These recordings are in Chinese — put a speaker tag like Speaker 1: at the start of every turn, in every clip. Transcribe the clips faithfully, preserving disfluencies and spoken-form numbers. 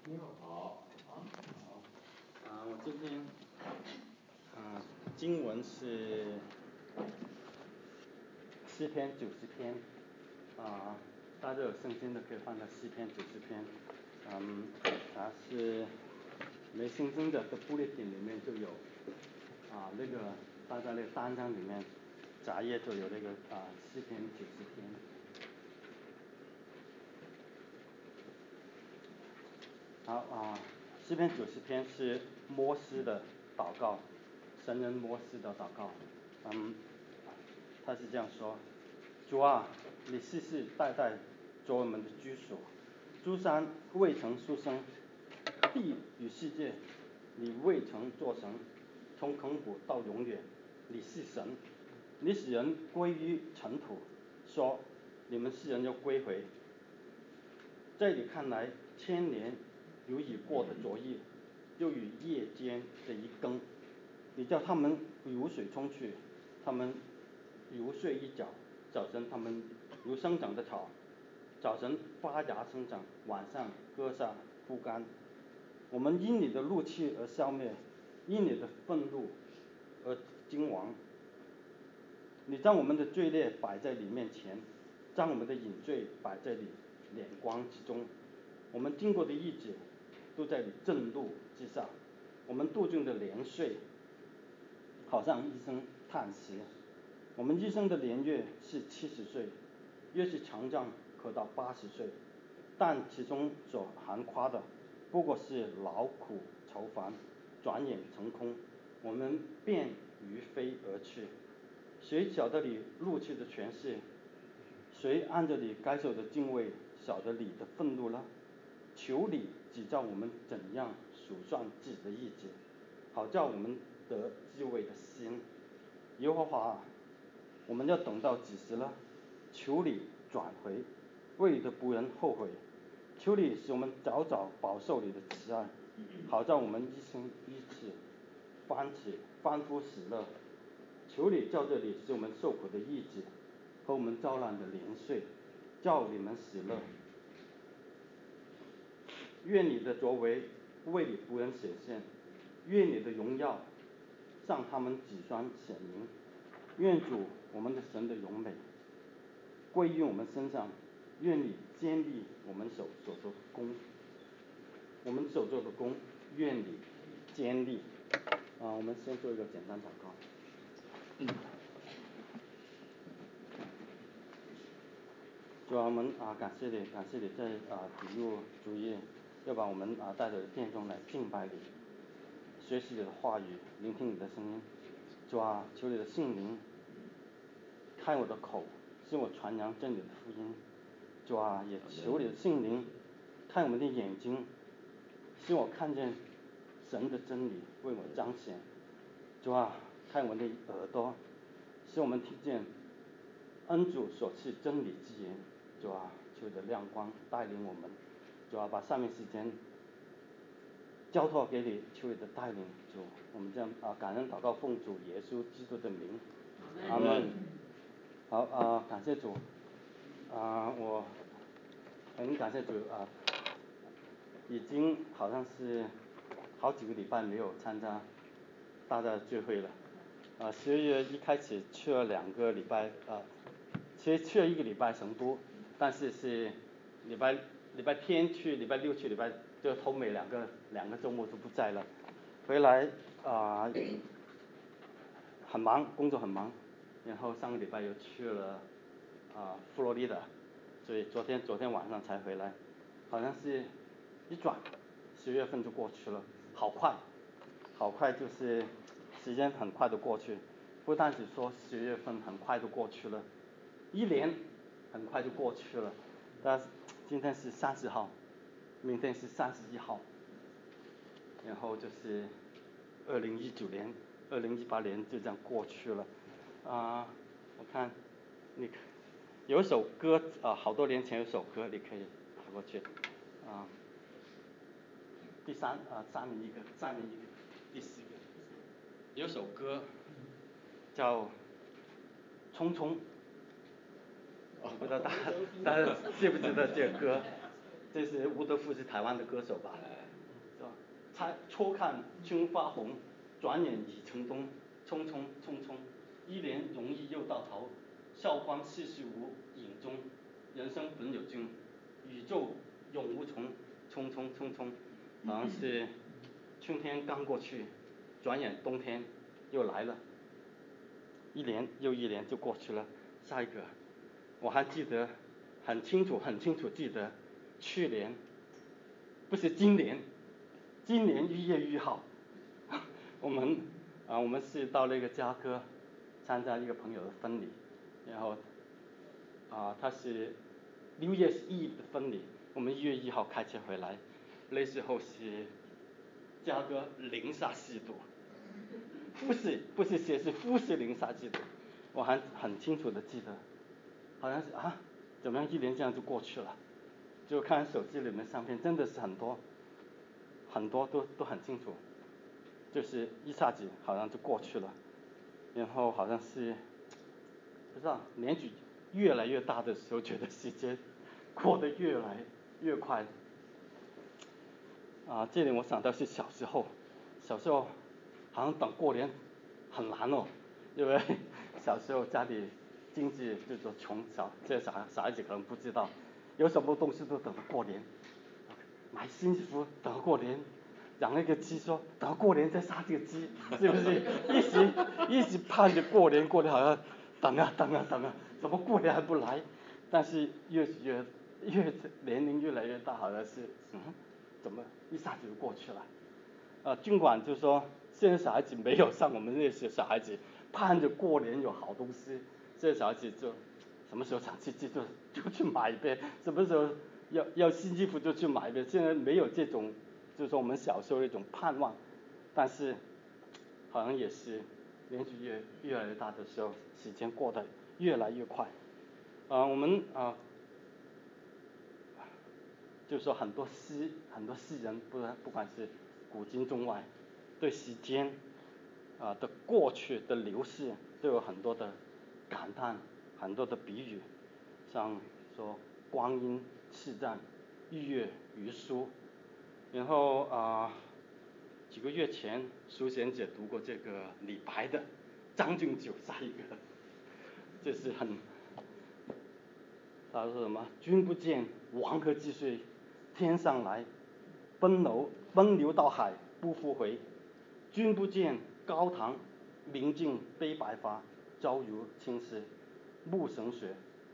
Speaker 1: 你好。
Speaker 2: 好，好，啊，我今天，啊，经文是诗篇九十篇，啊，大家有圣经的可以翻到诗篇九十篇，嗯，它是没圣经的的 bulletin 里面就有，啊，那个大家那个单张里面杂页就有那个啊诗篇九十篇。好啊，诗篇九十篇是摩西的祷告，神人摩西的祷告。嗯，他是这样说：主啊，你世世代代做我们的居所，诸山未曾出生，地与世界你未曾做成，从亘古到永远，你是神。你使人归于尘土，说你们世人要归回。在你看来，千年如已过的昨日，又与夜间的一更。你叫他们如水冲去，他们如睡一觉。早晨他们如生长的草，早晨发芽生长，晚上割下枯干。我们因你的怒气而消灭，因你的愤怒而惊惶。你将我们的罪孽摆在你面前，将我们的隐罪摆在你脸光之中。我们经过的日子都在你震怒之下，我们度尽的年岁好像一声叹息。我们一生的年月是七十岁，越是强壮可到八十岁，但其中所含夸的不过是劳苦愁烦，转眼成空，我们便于飞而去。谁晓得你怒气的权势？谁按着你该受的敬畏晓得你的愤怒呢？求你指教我们怎样数算自己的日子，好叫我们得智慧的心。耶和华，我们要等到几时呢？求你转回，为你的仆人后悔。求你使我们早早饱受你的慈爱，好叫我们一生一次欢喜欢呼喜乐。求你叫这里使我们受苦的日子和我们遭难的年岁，叫你们喜乐。愿你的作为为你仆人显现，愿你的荣耀向他们子孙显明。愿主我们的神的荣美归于我们身上，愿你坚立我们手所做的工，我们手做的工，愿你坚立。啊，我们先做一个简单祷告。嗯主啊，我们啊感谢你，感谢你在啊主日主夜要把我们啊带到殿中来敬拜你，学习你的话语，聆听你的声音。主啊，求你的圣灵开我的口，使我传扬真理的福音。主啊，也求你的圣灵开我们的眼睛，使我看见神的真理为我彰显。主啊，开我们的耳朵，使我们听见恩主所赐真理之言。主啊，求你的亮光带领我们。主啊，把上面时间交托给你，求你的带领。主，我们这样啊感恩祷告，奉主耶稣基督的名，阿门。好啊，感谢主啊，我很感谢主啊，已经好像是好几个礼拜没有参加大家的聚会了。啊，十二月一开始去了两个礼拜啊，其实去了一个礼拜成都，但是是礼拜礼拜天去，礼拜六去，礼拜就头尾两个两个周末都不在了。回来啊，很忙，工作很忙，然后上个礼拜又去了啊佛罗里达，所以昨天昨天晚上才回来，好像是一转十月份就过去了，好快，好快，就是时间很快的过去，不但是说十月份很快就过去了，一年很快就过去了。但今天是三十号，明天是三十一号，然后就是二零一九年、二零一八年就这样过去了。啊，我看你有一首歌啊，好多年前有首歌，你可以跑过去啊。第三啊，上面一个，上面一个，第四个，有首歌叫《匆匆》，我不知道大家大家记不记得这个歌？这是吴德富，是台湾的歌手吧？ 才初看春发红，转眼已成冬。匆匆匆匆，一年容易又到头。笑欢世事无影踪，人生本有君。宇宙永无穷，匆匆匆匆，好像是春天刚过去，转眼冬天又来了，一年又一年就过去了。下一个，我还记得很清楚，很清楚记得，去年不是今年，今年一月一号，我们啊，我们是到那个嘉禾参加一个朋友的婚礼，然后啊，他是六月一的婚礼，我们一月一号开车回来，那时候是嘉禾零下四度，不是不是摄氏负是零下几度，我还很清楚的记得，好像是啊，怎么样一年这样就过去了，就看手机里面相片真的是很多，很多都都很清楚，就是一下子好像就过去了，然后好像是不知道年纪越来越大的时候，觉得时间过得越来越快。啊，这里我想到是小时候，小时候好像等过年很难哦，因为小时候家里经济就说穷，小这小孩小孩子可能不知道，有什么东西都等着过年，买新衣服等着过年，养那个鸡说等着过年再杀这个鸡，是不是？一直一直盼着过年，过年好像等啊等啊等啊，怎么过年还不来？但是越越越年龄越来越大，好像是嗯，怎么一下子就过去了？呃，尽管就是说现在小孩子没有像我们那些小孩子盼着过年有好东西，现在小孩子就什么时候想吃鸡就就去买呗，什么时候要要新衣服就去买呗。现在没有这种，就是说我们小时候那种盼望，但是好像也是年纪越越来越大的时候，时间过得越来越快。啊、呃，我们啊、呃，就是说很多诗很多诗人不不管是古今中外，对时间啊、呃、的过去的流逝都有很多的感叹，很多的比喻，像说光阴似箭，日月如梭。然后啊、呃、几个月前苏贤姐读过这个李白的《将进酒》，下一个就是很，他说什么？君不见黄河之水天上来，奔流奔流到海不复回。君不见高堂明镜悲白发，朝如青丝暮成雪。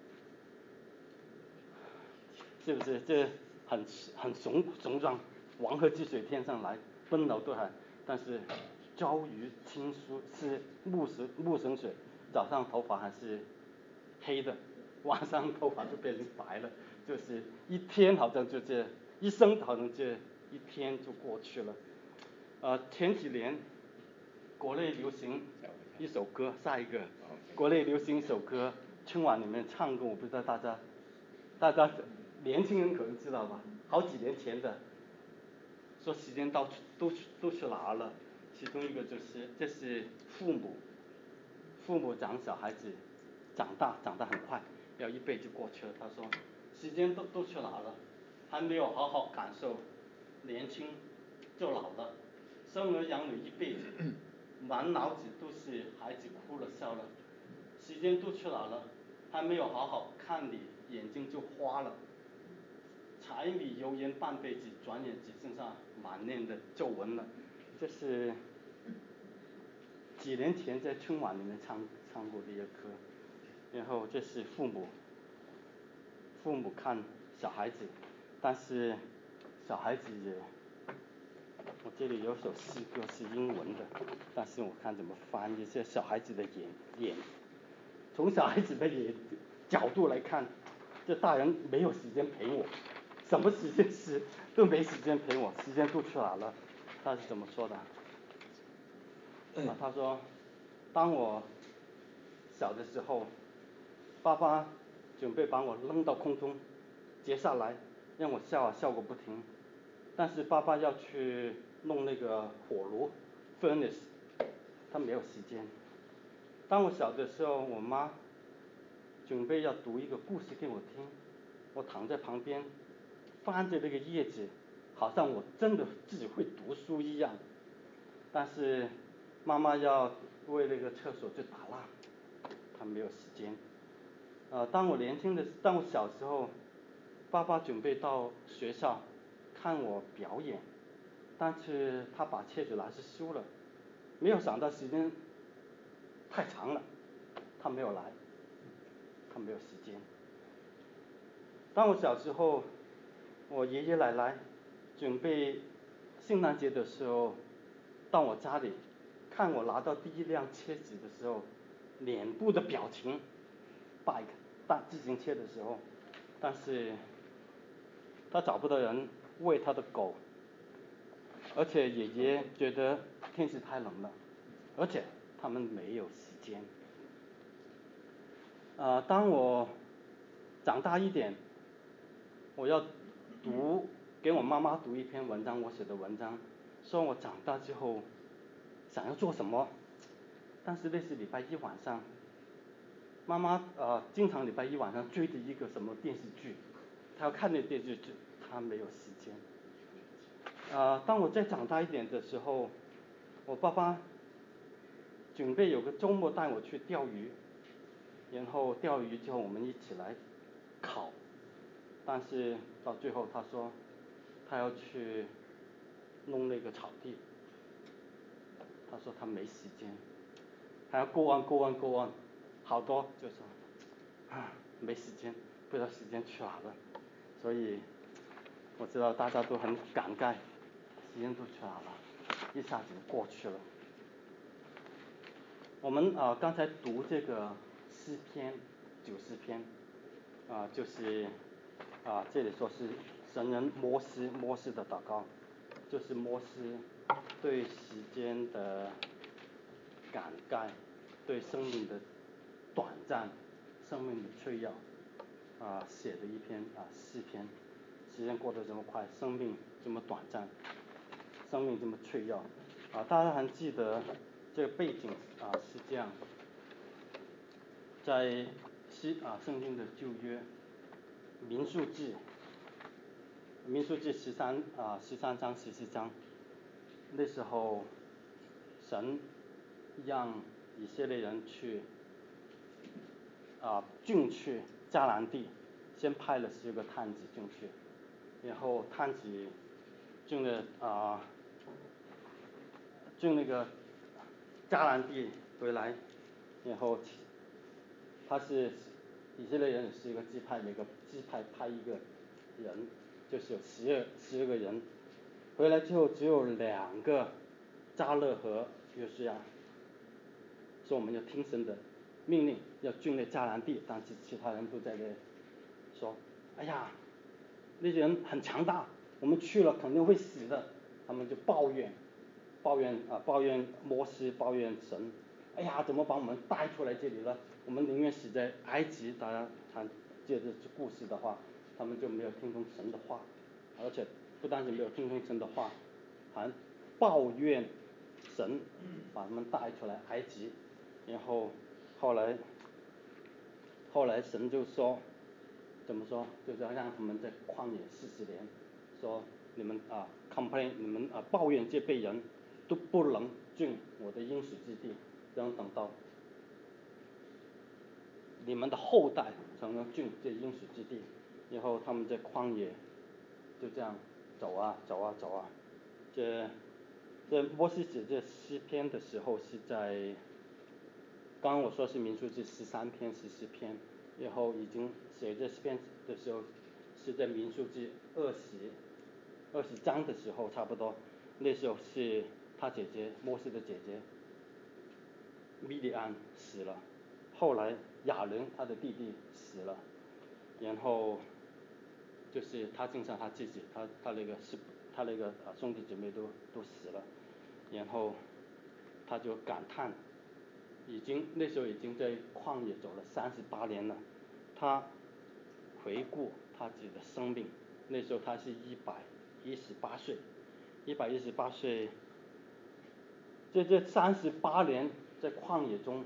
Speaker 2: 是不是？这很很雄雄壮，黄河之水天上来，奔流到海，但是朝如青丝是暮成暮成雪，早上头发还是黑的，晚上头发就变成白了，就是一天好像就这一生好像这一天就过去了。呃，前几年国内流行一首歌，下一个国内流行一首歌，春晚里面唱过，我不知道大家大家年轻人可能知道吧，好几年前的，说时间到都都去哪了？其中一个就是这是父母，父母讲小孩子长大长得很快，要一辈子过去了。他说时间都都去哪了？还没有好好感受年轻就老了，生儿养女一辈子，满脑子都是孩子哭了笑了，时间都去哪了？还没有好好看你，眼睛就花了。柴米油盐半辈子，转眼只剩下满脸的皱纹了。这是几年前在春晚里面唱唱过的一个歌。然后这是父母，父母看小孩子，但是小孩子也，我这里有首诗歌是英文的，但是我看怎么翻译。这小孩子的眼眼，从小孩子的眼角度来看，这大人没有时间陪我，什么时间是都没时间陪我，时间都去哪了？他是怎么说的？啊，他说，当我小的时候，爸爸准备把我扔到空中，接下来让我笑啊笑个不停，但是爸爸要去弄那个火炉 furnace， 他没有时间。当我小的时候，我妈准备要读一个故事给我听，我躺在旁边，翻着那个叶子， 好像我真的自己会读书一样。但是妈妈要为那个厕所去打蜡，她没有时间。呃，当我年轻的，当我小时候，爸爸准备到学校看我表演，但是他把册子拿去修了，没有想到时间太长了，他没有来，他没有时间。当我小时候，我爷爷奶奶准备圣诞节的时候到我家里看我拿到第一辆车子的时候，脸部的表情，bike 大自行车的时候，但是他找不到人喂他的狗，而且爷爷觉得天气太冷了，而且他们没有时间。呃，当我长大一点，我要读给我妈妈读一篇文章，我写的文章，说我长大之后想要做什么。但是那是礼拜一晚上，妈妈呃经常礼拜一晚上追着一个什么电视剧，她要看那电视剧，她没有时间。呃，当我再长大一点的时候，我爸爸准备有个周末带我去钓鱼，然后钓鱼之后我们一起来烤，但是到最后他说他要去弄那个草地，他说他没时间，还要 go on go on go on， 好多就说啊没时间，不知道时间去哪了。所以我知道大家都很感慨，时间都去哪了，一下子过去了。我们啊、呃、刚才读这个诗篇九十篇啊、呃、就是啊、呃、这里说是神人摩西摩西的祷告，就是摩西对时间的感慨，对生命的短暂，生命的脆弱啊、呃、写的一篇啊、呃、诗篇。时间过得这么快，生命这么短暂，生命这么脆弱啊！大家还记得这个背景啊是这样，在西啊圣经的旧约民数记，民数记十三啊十三章十四章，那时候神让以色列人去啊进去迦南地，先派了十个探子进去，然后探子进了啊进那个迦南地回来，然后他是以色列人有十个支派，每个支派派一个人，就是有十二十二个人。回来之后只有两个迦勒和约书亚说我们要听神的命令，要进那迦南地，但是其他人都在那说，哎呀，那些人很强大，我们去了肯定会死的，他们就抱怨，抱怨啊抱怨摩西，抱怨神，哎呀，怎么把我们带出来这里了？我们宁愿死在埃及。大家看借着这故事的话，他们就没有听从神的话，而且不单是没有听从神的话，还抱怨神把他们带出来埃及。然后后来后来神就说，怎么说，就是要让他们在旷野四十年，说你们啊 complain 你们啊抱怨这辈人都不能进我的应许之地，然后等到你们的后代才能进这应许之地。然后他们在旷野就这样走啊走啊走啊。这这摩西写这诗篇的时候是在，刚刚我说是民数记十三篇十四篇，然后已经写这诗篇的时候是在民数记二十二十章的时候差不多。那时候是他姐姐摩西的姐姐米利安死了，后来亚伦他的弟弟死了，然后就是他剩下他自己，他他那个是他那个啊兄弟姐妹都都死了，然后他就感叹，已经那时候已经在旷野走了三十八年了，他回顾他自己的生命，那时候他是一百一十八岁，一百一十八岁，在这三十八年在旷野中，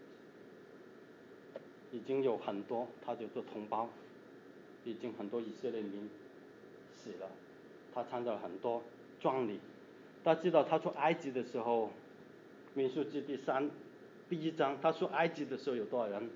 Speaker 2: 已经有很多他的同胞，已经很多以色列民死了， 他参加了很多壮丽。大家知道他出埃及的时候，民数记第三第一章，他出埃及的时候有多少人？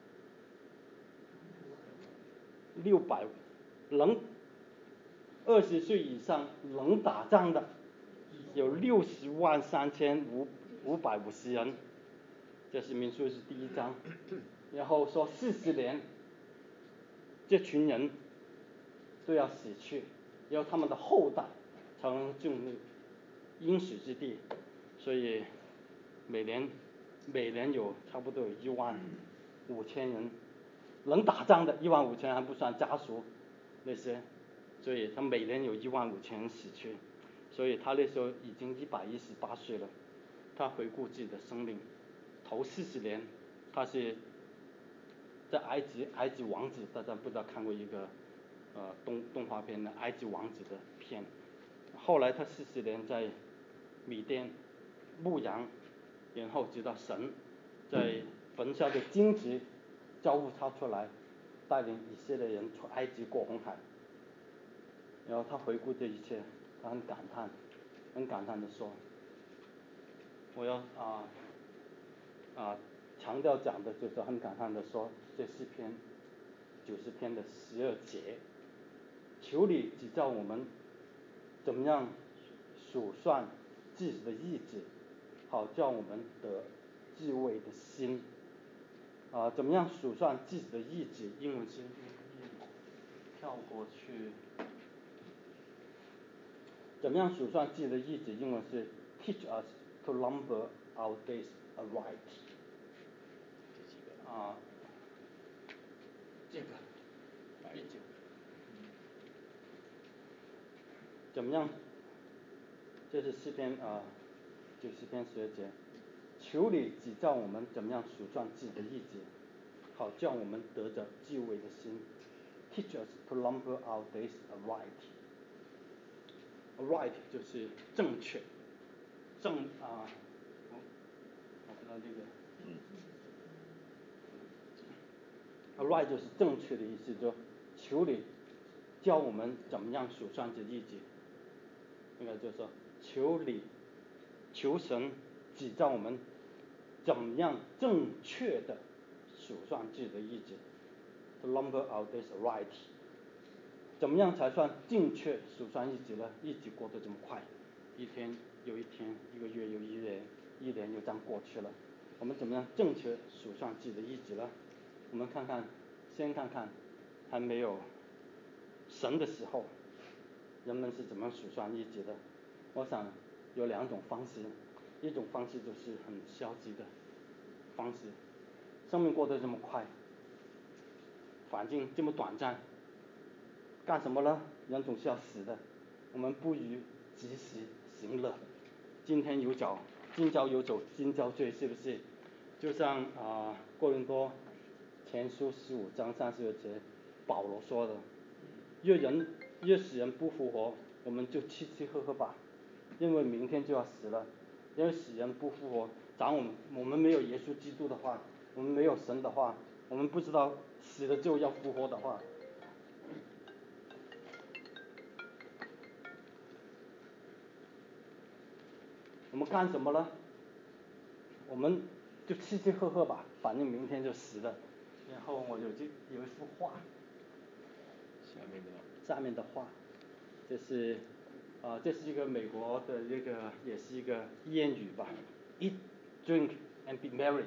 Speaker 2: 六百，能二十岁以上能打仗的有六十万三千五五百五十人，这是民数是第一章。然后说四十年，这群人都要死去，然后他们的后代才能进入应许之地。所以每年每年有差不多有一万五千人能打仗的，一万五千还不算家属那些，所以他每年有一万五千人死去。所以他那时候已经一百一十八岁了。他回顾自己的生命，头四十年他是在埃及埃及王子，大家不知道看过一个呃动动画片的埃及王子的片。后来他四十年在米甸牧羊，然后直到神在焚烧的荆棘交付他出来，带领以色列人出埃及过红海。然后他回顾这一切，他很感叹，很感叹的说：“我要啊啊强调讲的就是很感叹的说，这诗篇九十篇的十二节，求你指教我们怎么样数算自己的意志，好叫我们得智慧的心。啊，怎么样数算自己的意志？英文是跳过去。怎么样数算自己的意志？英文是 Teach us to number our days aright。啊，这个第九，怎么样？这是诗篇啊，九十篇十二节，求你指教我们怎么样数算自己的意志，好叫我们得着智慧的心。Teach us to number our days aright。Right 就是正确，正啊，我我不知道这个。Right 就是正确的意思，就求你教我们怎么样数算这日子。应该就是说，求你求神指教我们怎么样正确的数算自己的日子。To number our days right。怎么样才算正确数算日子呢？日子过得这么快，一天又一天，一个月又一年，一年又这样过去了。我们怎么样正确数算自己的日子呢？我们看看，先看看还没有神的时候，人们是怎么数算日子的。我想有两种方式，一种方式就是很消极的方式，生命过得这么快，环境这么短暂，干什么呢？人总是要死的，我们不如及时行乐。今天有酒今朝有酒今朝醉，是不是？就像啊哥林多前书十五章三十二节保罗说的，若人若使人不复活，我们就吃吃喝喝吧，因为明天就要死了。因为使人不复活，咱我们我们没有耶稣基督的话，我们没有神的话，我们不知道死了就要复活的话，我们干什么呢？我们就吃吃喝喝吧，反正明天就死了。然后我有这有一幅画，
Speaker 1: 下面的
Speaker 2: 下面的画，这是啊、呃，这是一个美国的这个也是一个谚语吧 ，Eat, drink and be merry.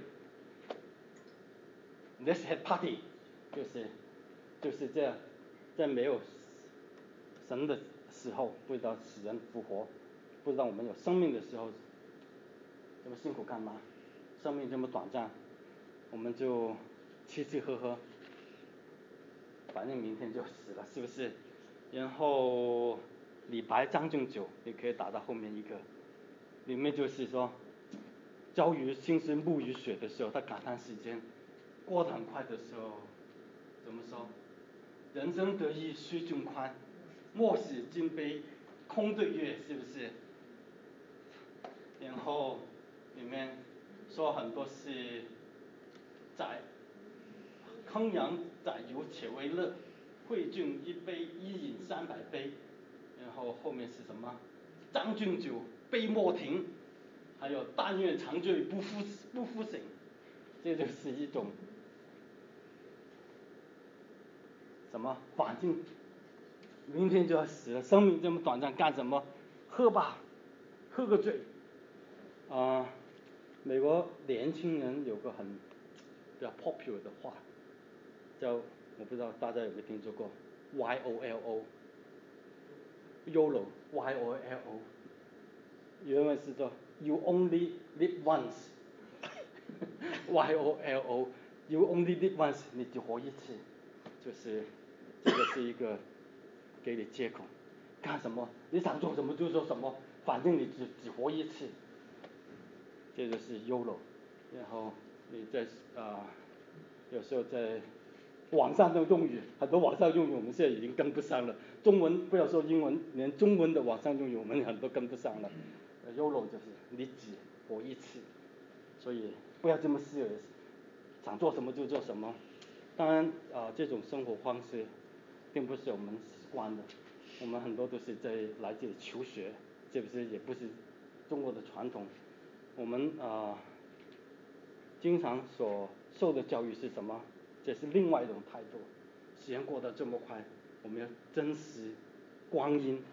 Speaker 2: Let's have party. 就是就是这样，在没有神的时候，不知道使人复活，不知道我们有生命的时候，这么辛苦干嘛？生命这么短暂，我们就吃吃喝喝，反正明天就死了，是不是？然后李白《将进酒》你可以打到后面一个，里面就是说，朝于青丝暮于雪的时候，他感叹时间过得很快的时候，怎么说？人生得意须尽欢，莫使金杯空对月，是不是？然后里面说很多是载烹羊宰油且为乐，会尽一杯一饮三百杯。 然后后面是什么？张君九杯莫停，还有但愿长醉不复不复醒，这就是一种什么？反正明天就要死了，生命这么短暂，干什么？喝吧，喝个醉。啊、呃，美国年轻人有个很比较 popular 的话，叫我不知道大家有没有听说过 Y O L O，YOLO Y O L O， 原文是说 You only live once，Y O L O You only live once， 你只活一次，就是这个是一个给你借口，干什么？你想做什么就做什么，反正你只只活一次。这就是 YOLO， 然后你在啊、呃，有时候在网上的用语，很多网上用语我们现在已经跟不上了。中文不要说英文，连中文的网上用语我们很多跟不上了。YOLO 就是你只活一次，所以不要这么自由，想做什么就做什么。当然啊、呃，这种生活方式并不是我们习惯的，我们很多都是在来这里求学，这不是也不是中国的传统。我们啊、呃，经常所受的教育是什么？这是另外一种态度。时间过得这么快，我们要珍惜光阴。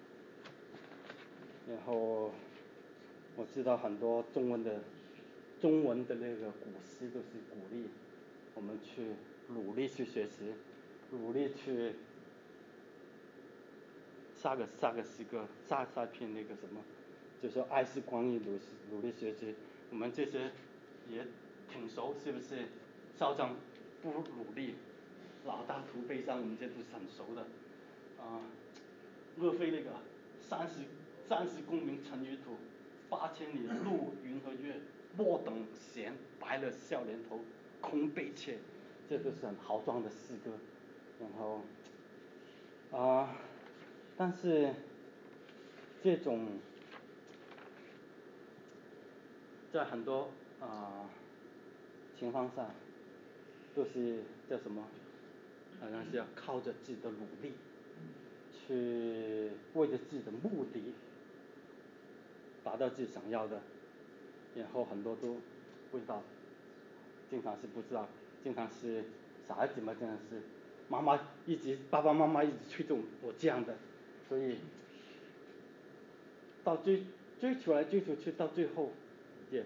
Speaker 2: 然后我知道很多中文的中文的那个古诗都是鼓励我们去努力去学习，努力去下个下个诗歌，下下篇那个什么，就说爱是光阴，努努力学习。我们这些也挺熟，是不是？少壮不努力，老大徒悲伤，我们这都是很熟的。啊、呃，岳飞那个三十三十功名尘与土，八千里路云和月，莫等闲，白了笑脸头，空悲切，这都是很豪壮的诗歌。然后啊、呃，但是这种在很多啊、呃、情况下都是叫什么？好像是要靠着自己的努力，去为着自己的目的达到自己想要的，然后很多都不知道，经常是不知道，经常是小孩子嘛，真的是妈妈一直爸爸妈妈一直催着我这样的，所以到追追求来追求去，到最后也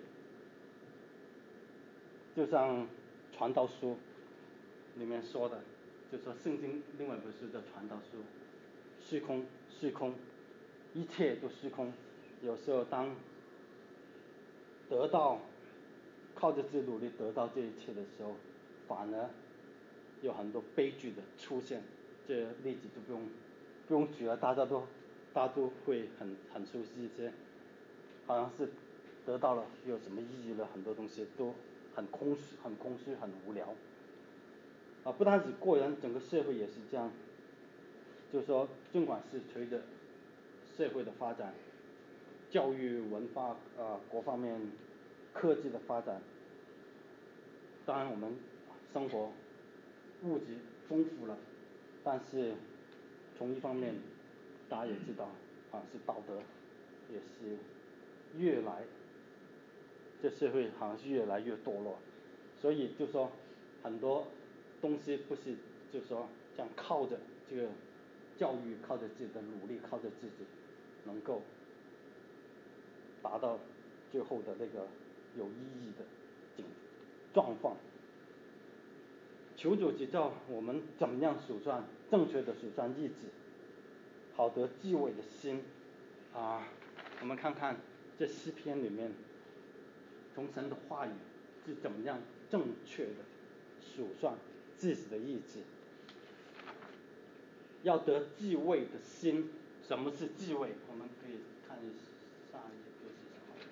Speaker 2: 就像传道书里面说的，就说圣经另外不是叫传道书，虚空虚空，一切都虚空。有时候当得到靠着自己努力得到这一切的时候，反而有很多悲剧的出现。这例子就不用不用举了，大家都大家都会很很熟悉一些，好像是得到了有什么意义了，很多东西都很空虚很空虚很无聊。啊，不单止个人，整个社会也是这样。就是说，尽管是随着社会的发展，教育、文化啊、呃、各方面科技的发展，当然我们生活物质丰富了，但是从一方面大家也知道，啊是道德也是越来，这社会好像是越来越堕落，所以就说很多东西不是就说这样靠着这个教育，靠着自己的努力，靠着自己能够达到最后的那个有意义的景状况。求主指教我们怎么样数算正确的数算日子，好得智慧的心啊。我们看看这诗篇里面，从神的话语是怎么样正确的数算自己的日子。要得智慧的心，什么是智慧？我们可以看下一个是什么？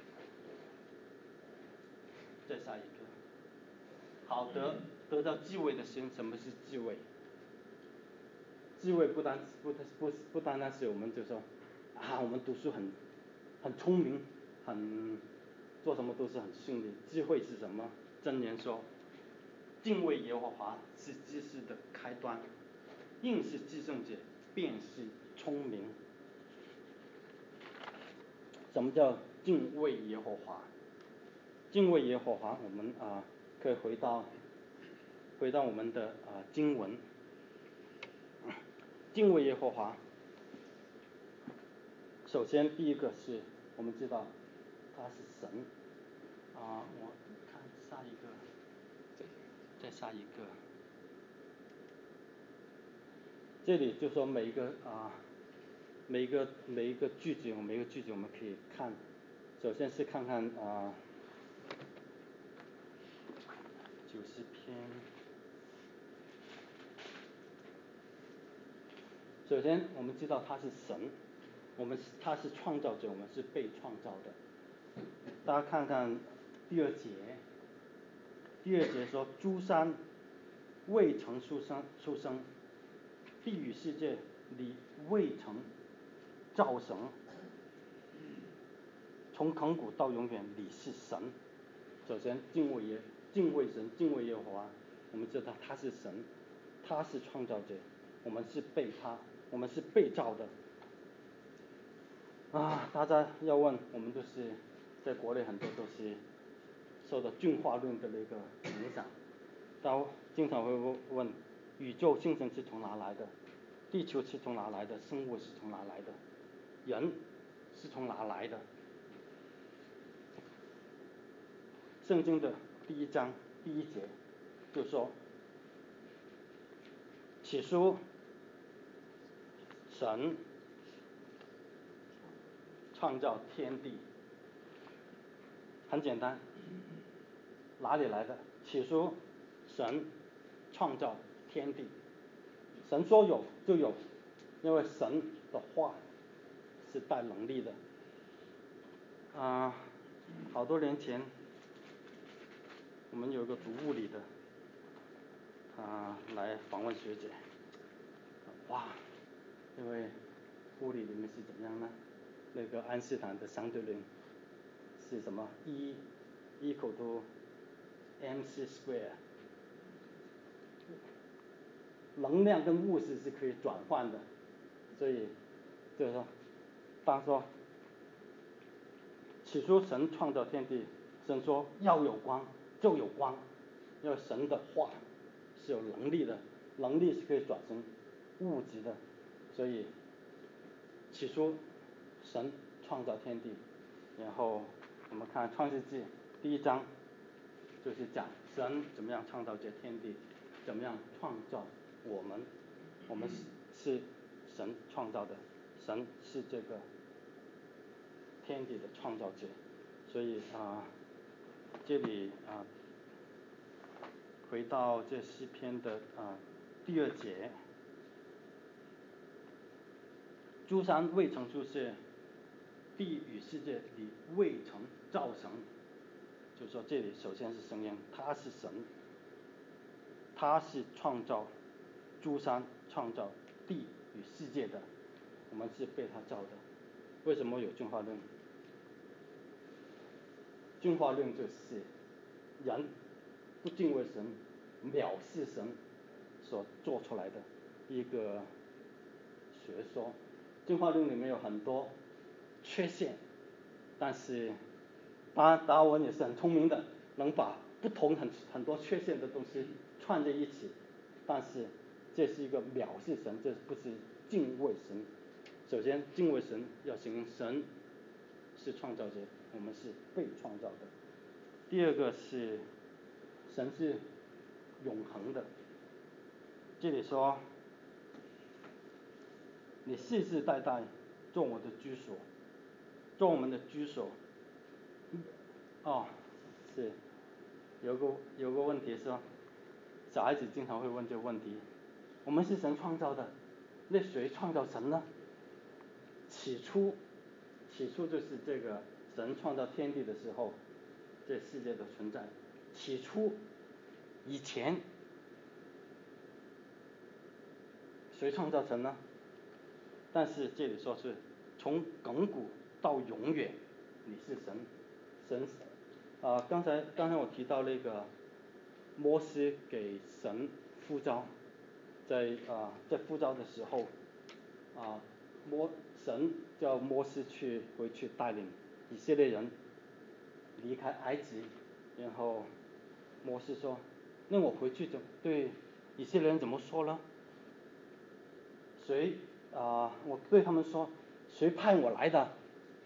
Speaker 2: 再下一个。好得得到智慧的心，什么是智慧？智慧不单不不不单单是我们就说啊，我们读书很很聪明，很做什么都是很顺利。智慧是什么？箴言说，敬畏耶和华是知识的开端，应是至圣者，便是聪明。 什么叫敬畏耶和华？敬畏耶和华，我们啊可以回到回到我们的啊经文，敬畏耶和华。首先第一个是我们知道他是神啊，我看下一个，再下一个，这里就说每一个啊每一个每一个句子，每一个句子我们可以看，首先是看看啊九十篇，首先我们知道他是神，我们他是创造者，我们是被创造的。大家看看第二节，第二节说诸山未曾出生出生，地与世界你未曾造成，从亘古到永远你是神。首先敬畏耶敬畏神，敬畏耶和华，我们知道他是神，他是创造者，我们是被他我们是被造的啊。大家要问，我们都是在国内很多都是受到进化论的那个影响，大家经常会问宇宙精神是从哪来的，地球是从哪来的，生物是从哪来的，人是从哪来的。圣经的第一章第一节就说，起初神创造天地，很简单，哪里来的？起初神创造天地，神说有就有，因为神的话是带能力的啊。好多年前我们有一个读物理的啊来访问学姐，哇，因为物理里面是怎么样呢？那个爱因斯坦的相对论是什么 E equal to mc square， 能量跟物质是可以转换的，所以就是说当说起初神创造天地，神说要有光就有光，因为神的话是有能力的，能力是可以转成物质的，所以起初神创造天地。然后我们看创世纪第一章就是讲神怎么样创造这天地，怎么样创造我们，我们是神创造的，神是这个天地的创造者。所以啊这里啊回到这诗篇的啊第二节，诸山未曾出现，地与世界你未曾造成，就说这里首先是声音，他是神，他是创造诸山创造地与世界的，我们是被他造的。为什么有进化论？进化论就是人不敬畏神，藐视神所做出来的一个学说。进化论里面有很多缺陷，但是当然达尔文也是很聪明的，能把不同很很多缺陷的东西串在一起，但是这是一个藐视神，这不是敬畏神。首先敬畏神要形容神是创造者，我们是被创造的。第二个是神是永恒的，这里说你世世代代做我的居所，做我们的居所。哦，是有个有个问题说，小孩子经常会问这个问题，我们是神创造的，那谁创造神呢？起初起初就是这个神创造天地的时候，这世界的存在，起初以前谁创造神呢？但是这里说是从亘古到永远你是神，神啊、呃，刚才刚才我提到那个摩西给神呼召，在啊、呃、在呼召的时候啊、呃、摩神叫摩西去回去带领以色列人离开埃及，然后摩西说，那我回去怎对以色列人怎么说呢？谁啊、呃？我对他们说，谁派我来的？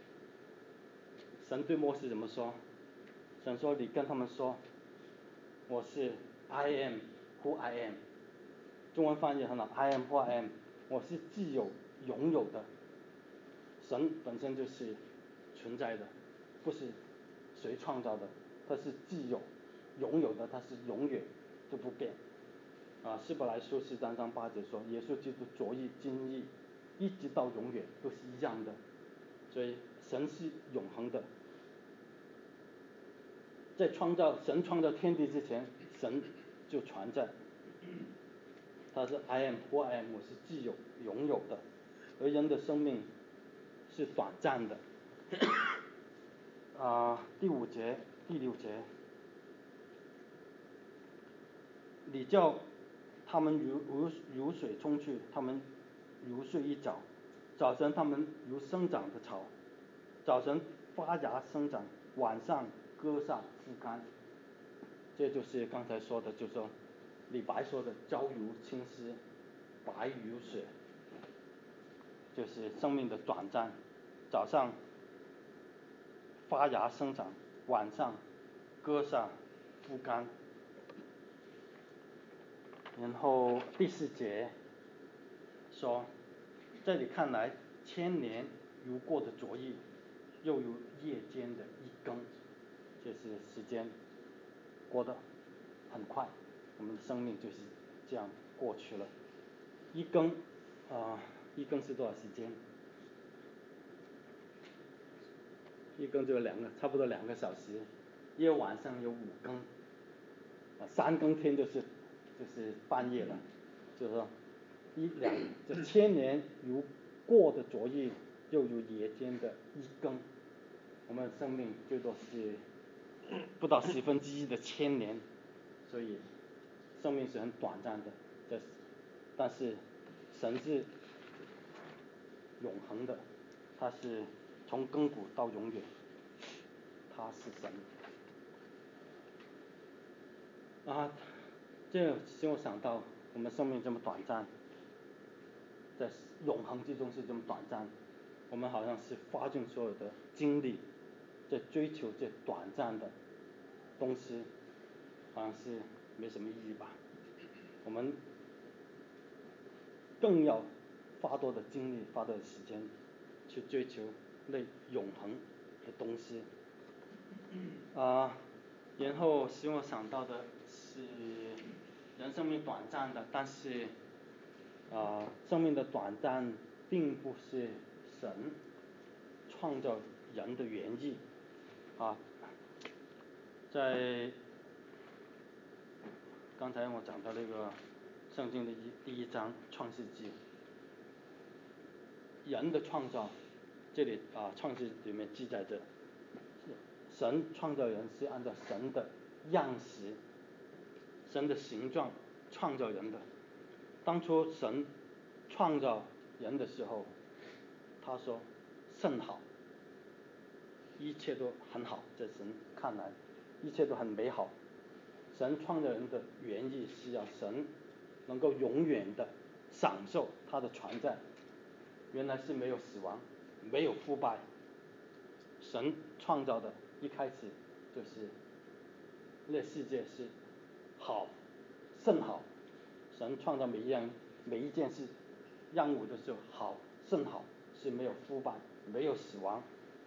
Speaker 2: 神对摩西怎么说？神说，你跟他们说，我是 I am who I am。中文翻译很好 ，I am who I am， 我是既有拥有的。神本身就是存在的，不是谁创造的，它是既有拥有的，它是永远都不变。啊，希伯来书十三章八节说，耶稣基督昨日今日一直到永远都是一样的，所以神是永恒的。在创造神创造天地之前，神就存在。他是 I am who I am， 我是既有拥有的。而人的生命是短暂的。啊，第五节、第六节，你叫他们如如如水冲去，他们如睡一早；早晨他们如生长的草，早晨发芽生长，晚上割下枯干。这就是刚才说的，就是说李白说的“朝如青丝，白如雪”，就是生命的短暂。早上发芽生长，晚上割下枯干。然后第四节说，在你看来，千年如过的昨日，又如夜间的一更，就是时间过得很快，我们的生命就是这样过去了。一更啊、呃，一更是多少时间？一更就两个，差不多两个小时。一个晚上有五更，啊，三更天就是就是半夜了，就是说一两这千年如过的昨日，又如夜间的一更。我们的生命最多是不到十分之一的千年，所以生命是很短暂的。这但是神是永恒的，他是从亘古到永远，他是神。啊，这使我想到我们生命这么短暂，在永恒之中是这么短暂，我们好像是花尽所有的精力在追求这短暂的东西，好像是没什么意义吧。我们更要花多的精力、花多的时间去追求那永恒的东西。啊，然后使我想到的是，人生命短暂的，但是啊，生命的短暂并不是神创造人的原意啊。在刚才我讲到那个圣经的一第一章创世纪，人的创造，这里啊创世里面记载着，神创造人是按照神的样式、神的形状创造人的。当初神创造人的时候，他说甚好，一切都很好，在神看来一切都很美好。神创造人的原意是要神能够永远的享受他的存在，原来是没有死亡，没有腐败。神创造的一开始就是那世界是好，甚好。神创造每一样每一件事让我的时候好，甚好，是没有腐败，没有死亡。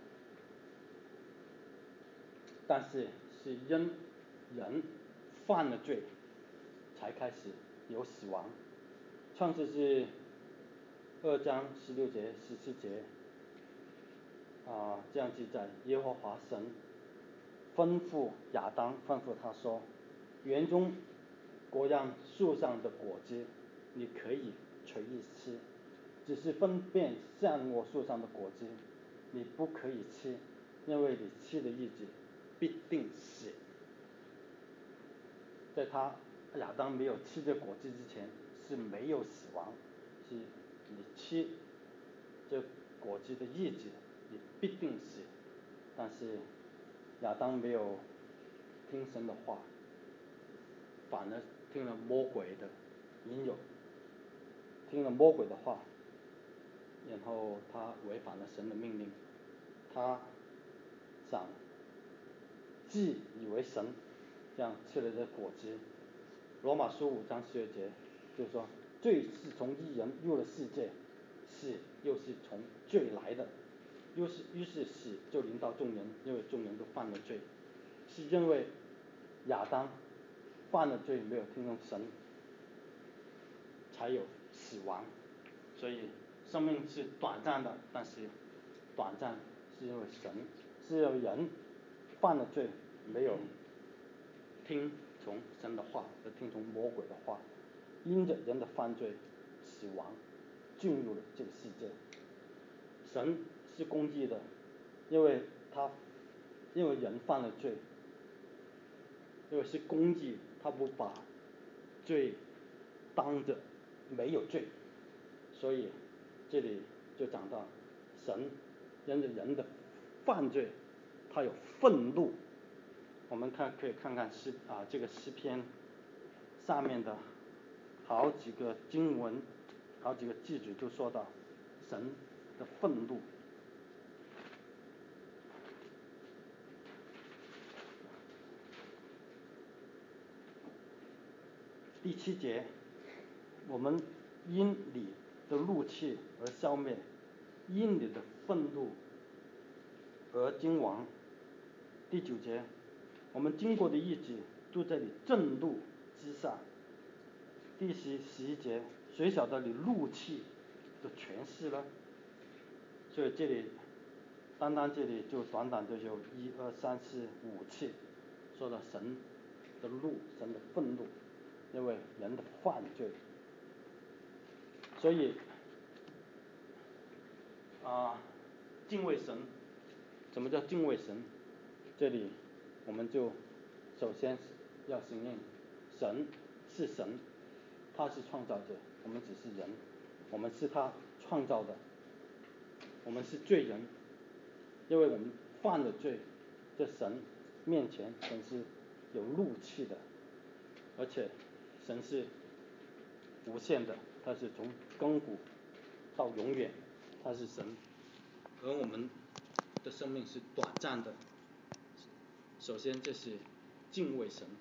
Speaker 2: 但是是因人犯了罪，才开始有死亡。创世纪二章十六节、十七节啊，这样记载：耶和华神吩咐亚当，吩咐他说：园中各样树上的果子，你可以随意吃，只是分辨善恶树上的果子，你不可以吃，因为你吃的日子必定死。在他亚当没有吃这果子之前是没有死亡，是你吃这果子的日子你必定死。 但是亚当没有听神的话，反而听了魔鬼的引诱，听了魔鬼的话，然后他违反了神的命令，他想自以为神，这样吃了这果子。罗马书五章十二节就是说，罪是从一人入了世界，死又是从罪来的，于是于是死就临到众人，因为众人都犯了罪，是因为亚当犯了罪，没有听从神，才有死亡。所以生命是短暂的，但是短暂是因为神，是因为人犯了罪，没有听从神的话，而听从魔鬼的话，因着人的犯罪，死亡进入了这个世界。神是公义的，因为他因为人犯了罪，因为是公义，他不把罪当着没有罪，所以这里就讲到神因着人的犯罪，他有愤怒。我们看可以看看诗啊这个诗篇上面的好几个经文，好几个句子就说到神的愤怒。第七节，我们因你的怒气而消灭，因你的愤怒而惊惶。第九节，我们经过的日子都在你震怒之下。第十十一节，谁晓得你怒气的权势呢？所以这里单单这里就短短的有一二三四五次说到神的怒，神的愤怒，因为人的犯罪。所以啊，敬畏神，什么叫敬畏神？这里我们就首先要承认神是神，他是创造者，我们只是人，我们是他创造的，我们是罪人，因为我们犯了罪，在神面前神是有怒气的，而且神是无限的，他是从亘古到永远，他是神，而我们的生命是短暂的。首先这是敬畏神，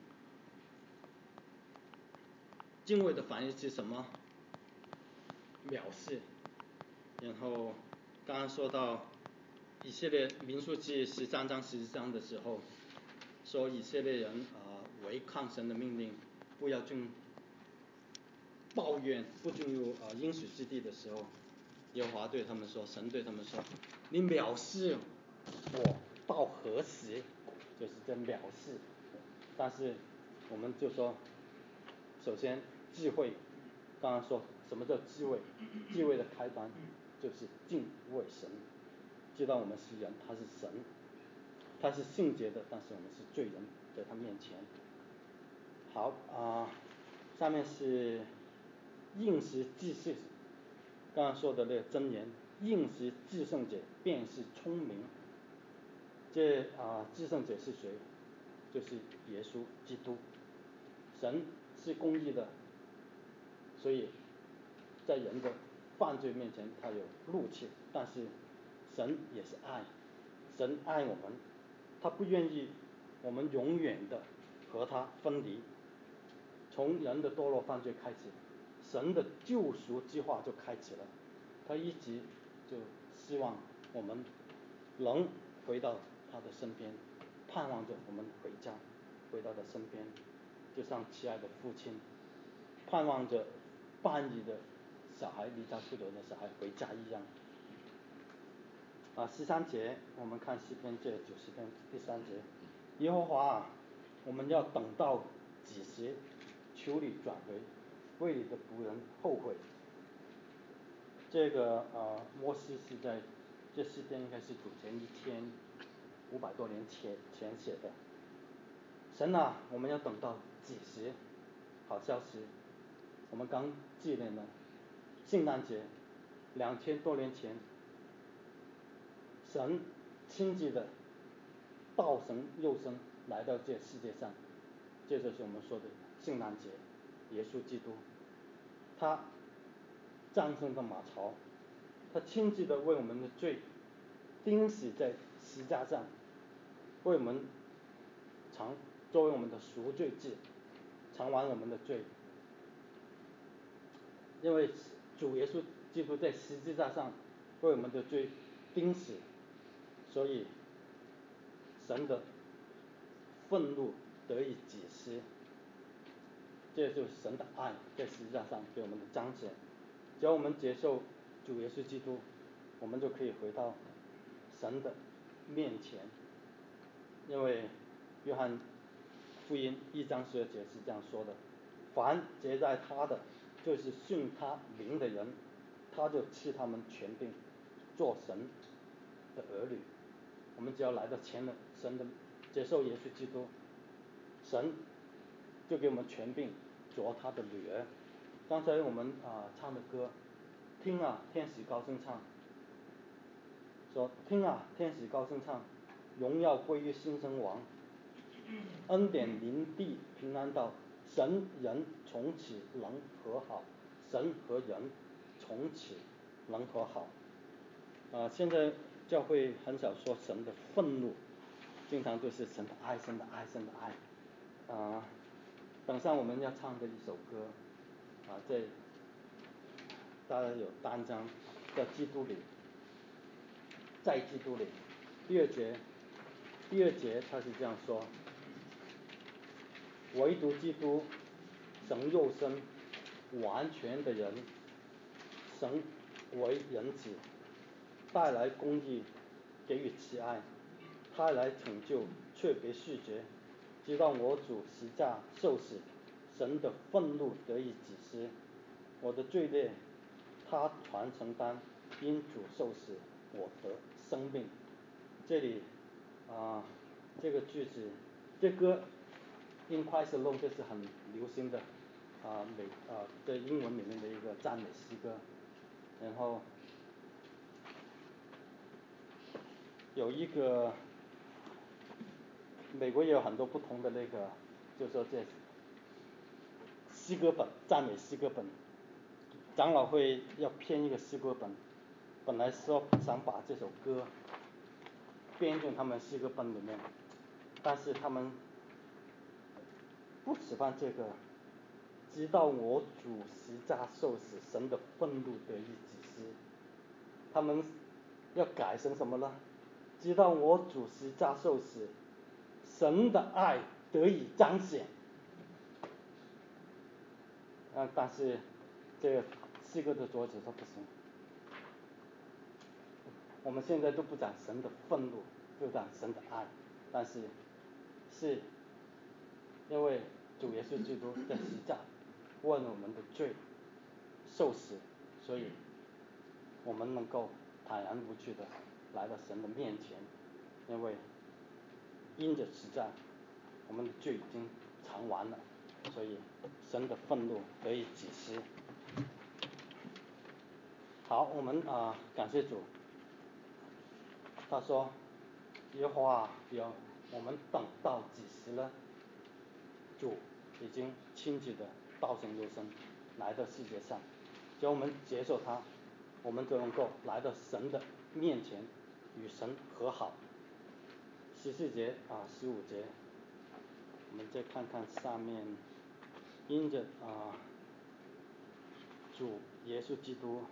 Speaker 2: 敬畏的反义是什么？藐视。然后刚刚说到以色列民数记十三章十章的时候，说以色列人啊、呃、违抗神的命令，不要进抱怨，不进入啊、呃、应许之地的时候，耶和华对他们说，神对他们说，你藐视我到何时？就是这藐视。但是我们就说，首先智慧，刚刚说什么叫智慧？智慧的开端就是敬畏神，知道我们是人，他是神，他是圣洁的，但是我们是罪人，在他面前。好啊、呃，下面是应时治世，刚刚说的那个箴言，应时至圣者便是聪明。这啊，至圣者是谁？就是耶稣基督。神是公义的，所以在人的犯罪面前他有怒气，但是神也是爱，神爱我们，他不愿意我们永远的和他分离。从人的堕落犯罪开始，神的救赎计划就开启了，他一直就希望我们能回到他的身边，盼望着我们回家，回到他身边，就像亲爱的父亲盼望着半夜的小孩离家出走的小孩回家一样。啊，十三节我们看诗篇这九十篇第三节，耶和华啊，我们要等到几时？求你转回，为你的仆人后悔。这个呃，摩西是在这诗篇应该是主前一天五百多年前前写的。神啊，我们要等到几时？好消息，我们刚纪念了圣诞节，两千多年前，神亲自的道成肉身来到这世界上，这就是我们说的圣诞节，耶稣基督，他战胜了马槽，他亲自的为我们的罪钉死在十字架上，为我们偿作为我们的赎罪祭，偿还我们的罪。因为主耶稣基督在十字架上为我们的罪钉死，所以神的愤怒得以解释，这就是神的爱在十字架上给我们的彰显。只要我们接受主耶稣基督，我们就可以回到神的面前。因为约翰福音一章十二节是这样说的：凡接待他的，就是信他名的人，他就赐他们权柄做神的儿女。我们只要来到前了神的，接受耶稣基督，神就给我们权柄做他的女儿。刚才我们啊、呃、唱的歌，听啊天使高声唱，说听啊天使高声唱，荣耀归于新生王，恩典临地平安到，神人从此能和好，神和人从此能和好。啊、呃，现在教会很少说神的愤怒，经常就是神的爱，神的爱，神的爱。啊、呃，等上我们要唱的一首歌，啊、呃，这大家有单章在基督里，在基督里。第二节，第二节他是这样说：唯独基督，神肉身，完全的人，神为人子，带来公义，给予慈爱，他来拯救却别拒绝，直到我主十架受死，神的愤怒得以止息，我的罪孽他全承担，因主受死，我得生命。这里啊、呃，这个句子，这歌 In Christ Alone 这是很流行的啊、呃、美啊、呃、在英文里面的一个赞美诗歌。然后有一个美国也有很多不同的那个，就是说这诗歌本，赞美诗歌本，长老会要编一个诗歌本，本来说想把这首歌编进他们诗歌本里面，但是他们不喜欢这个，直到我主十架受死，神的愤怒得以止息。他们要改成什么呢？直到我主十架受死，神的爱得以彰显。啊，但是这个诗歌的作者说不行，我们现在都不讲神的愤怒，就讲神的爱，但是是因为主耶稣基督在十架为了我们的罪受死，所以我们能够坦然无惧的来到神的面前，因为因着十架我们的罪已经偿完了，所以神的愤怒得以止息。好，我们啊、呃、感谢主。他说耶和华有我们等到几时呢？主已经亲自的道成肉身来到世界上，只要我们接受他，我们就能够来到神的面前与神和好。十四节啊十五节，我们再看看上面，因着啊主耶稣基督。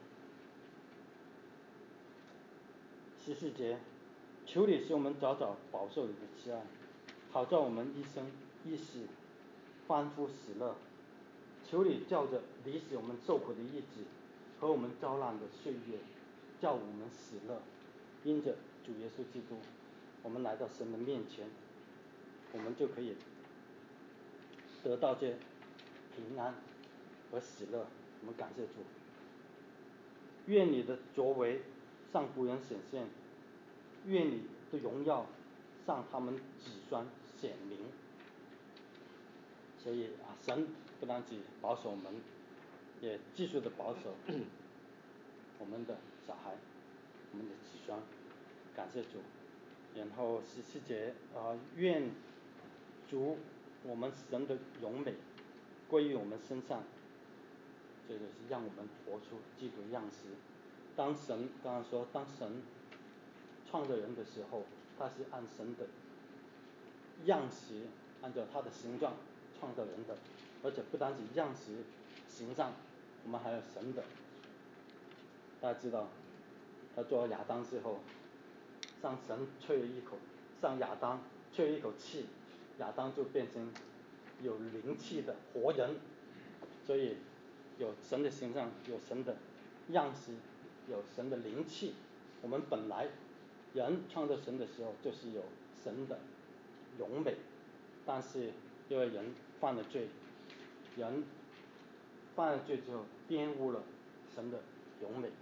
Speaker 2: 十四节，求你使我们早早饱受你的慈爱，好叫我们一生一世欢呼喜乐。求你叫着你使我们受苦的日子和我们遭难的岁月，叫我们喜乐。因着主耶稣基督，我们来到神的面前，我们就可以得到这平安和喜乐。我们感谢主。愿你的作为向仆人显现，愿你的荣耀向他们子孙显明。所以啊，神不单只保守我们，也继续的保守我们的小孩，我们的子孙。感谢主。 然后十七节啊、愿主我们神的荣美归于我们身上，这就是让我们活出基督样式。当神刚刚说，当神创造人的时候，他是按神的样式，按照他的形状创造人的，而且不单止样式形状，我们还有神的。大家知道，他做了亚当之后，向神吹了一口，向亚当吹了一口气，亚当就变成有灵气的活人。所以有神的形象，有神的样式，有神的灵气。我们本来人创造神的时候就是有神的荣美，但是因为人犯了罪，人犯了罪之后玷污了神的荣美。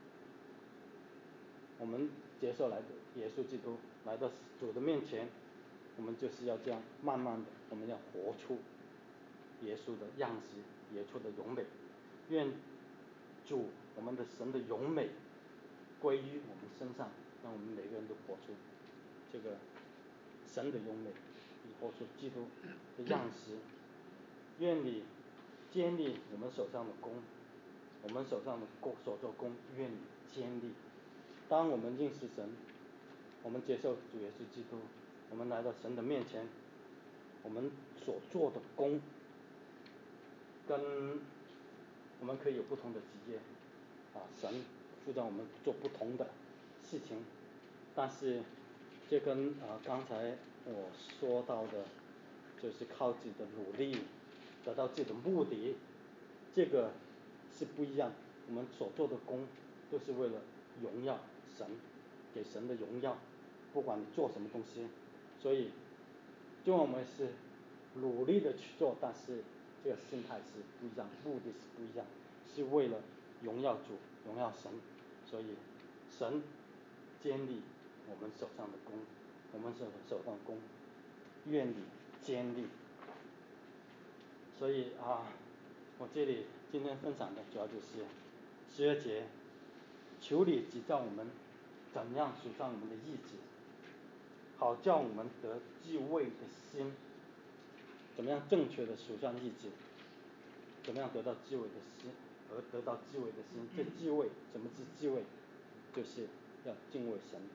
Speaker 2: 我们接受来的耶稣基督来到主的面前，我们就是要这样慢慢的，我们要活出耶稣的样式，耶稣的荣美。愿主我们的神的荣美归于我们身上，让我们每个人都活出这个神的荣美，活出基督的样式。愿你坚立我们手上的工，我们手上的工所做工，愿你坚立。当我们认识神，我们接受主耶稣基督，我们来到神的面前，我们所做的工跟我们可以有不同的职业啊，神负责我们做不同的事情，但是这跟啊刚才我说到的，就是靠自己的努力得到自己的目的，这个是不一样。我们所做的工都是为了荣耀神，给神的荣耀，不管你做什么东西。所以就我们是努力的去做，但是这个心态是不一样，目的是不一样，是为了荣耀主，荣耀神。所以神坚立我们手上的工，我们手手上的工愿你坚立。所以啊，我这里今天分享的主要就是十二节，求你指教我们怎样数算我们的意志，好叫我们得智慧的心。怎么样正确的数算意志，怎么样得到智慧的心，而得到智慧的心。这智慧，什么是智慧？就是要敬畏神，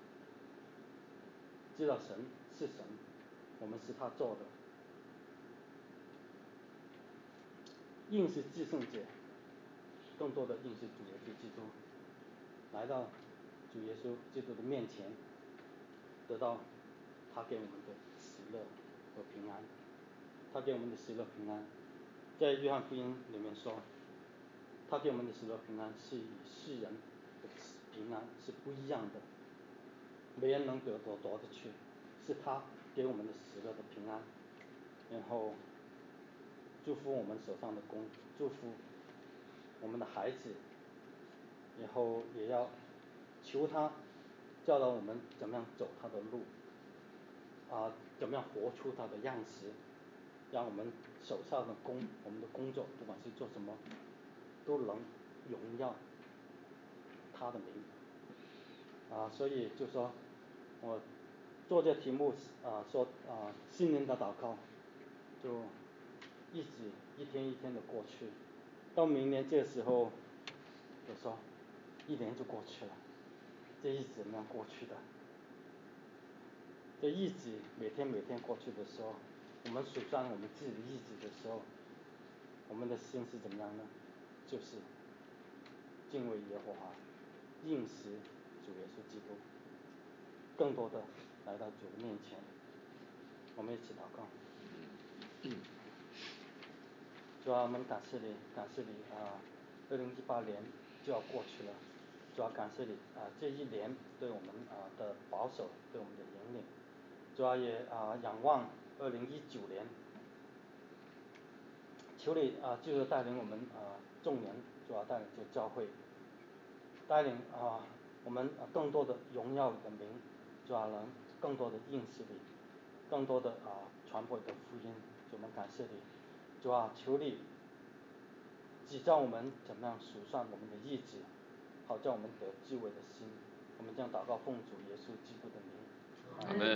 Speaker 2: 知道神是神，我们是他做的。认识至圣者，更多的认识主耶稣基督，来到主耶稣基督的面前，得到他给我们的喜乐和平安。他给我们的喜乐平安，在约翰福音里面说，他给我们的喜乐平安是与世人的平安是不一样的，没人能得夺夺得去，是他给我们的喜乐的平安。然后祝福我们手上的工，祝福我们的孩子，然后也要求他教导我们怎么样走他的路啊，怎么样活出他的样式，让我们手上的工，我们的工作不管是做什么，都能荣耀他的名啊。所以就说我做这题目啊，说啊新年的祷告，就一直一天一天的过去，到明年这时候，就说一年就过去了，这日子怎么样过去的？这日子每天每天过去的时候，我们数算我们自己的日子的时候，我们的心是怎么样呢？就是敬畏耶和华，认识主耶稣基督，更多的来到主的面前。我们一起祷告。主啊，我们感谢你，感谢你啊！二零一八年就要过去了，主要感谢你啊！这一年对我们啊的保守，对我们的引领，主要也啊仰望二零一九年，求你啊就是带领我们啊众人，主要带领这教会，带领啊我们啊更多的荣耀你的名，主要能更多的认识你，更多的啊传播你的福音。主，我们感谢你，主啊，求你指教我们怎么样数算我们的日子，好叫我们得智慧的心。我们将祷告奉主耶稣基督的名，
Speaker 1: 好的